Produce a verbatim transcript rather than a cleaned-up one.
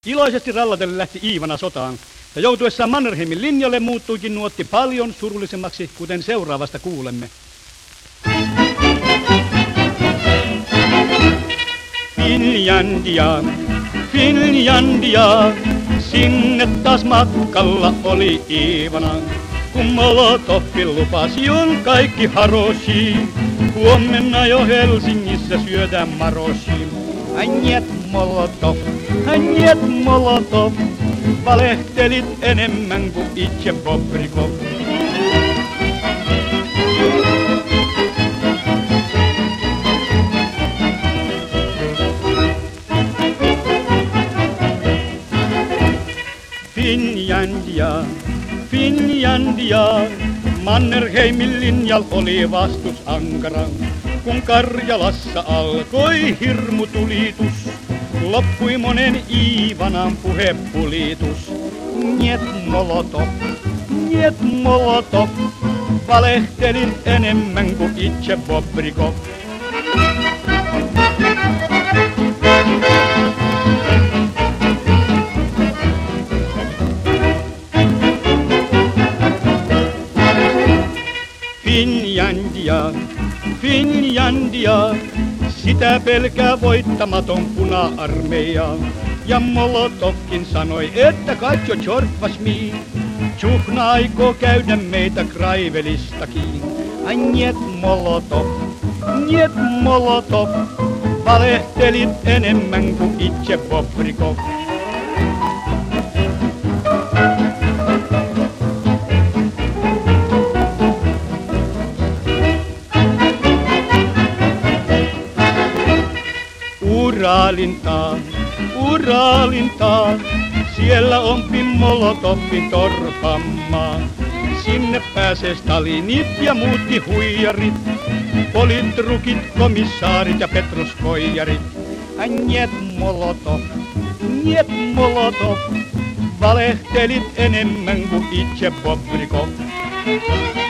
Iloisesti rallatellen lähti Iivana sotaan, ja joutuessaan Mannerheimin linjalle muuttuikin nuotti paljon surullisemmaksi, kuten seuraavasta kuulemme. Finlandia, Finlandia, sinne taas matkalla oli Iivana. Kun Molotovin lupasi on kaikki haroshi, huomenna jo Helsingissä syödään maroshi. Njet Molotov, njet Molotov, valehtelit enemmän kuin itse Bobrikov. Finlandia, Finlandia, Mannerheimin linjalla oli vastus ankara. Kun Karjalassa alkoi hirmutulitus, loppui monen Iivanan puhepulitus. Njet Molotov, njet Molotov, valehtelin enemmän kuin itse Bobrikov. Finlandia, Finlandia, sitä pelkää voittamaton puna-armeija. Ja Molotovkin sanoi, että katso Tjorkvasmi, Tjuhna aikoo käydä meitä Kraivelistakin. Ai njet Molotov, njet Molotov, valehtelit enemmän kuin itse Bobrikov. Uralintaan, Uralintaan, siellä on Molotovin torpammaa. Sinne pääsee Stalinit ja muutkin huijarit, politrukit, komissaarit ja petroskoijarit. Njet Molotov, njet Molotov, valehtelit enemmän kuin itse Bobrikov.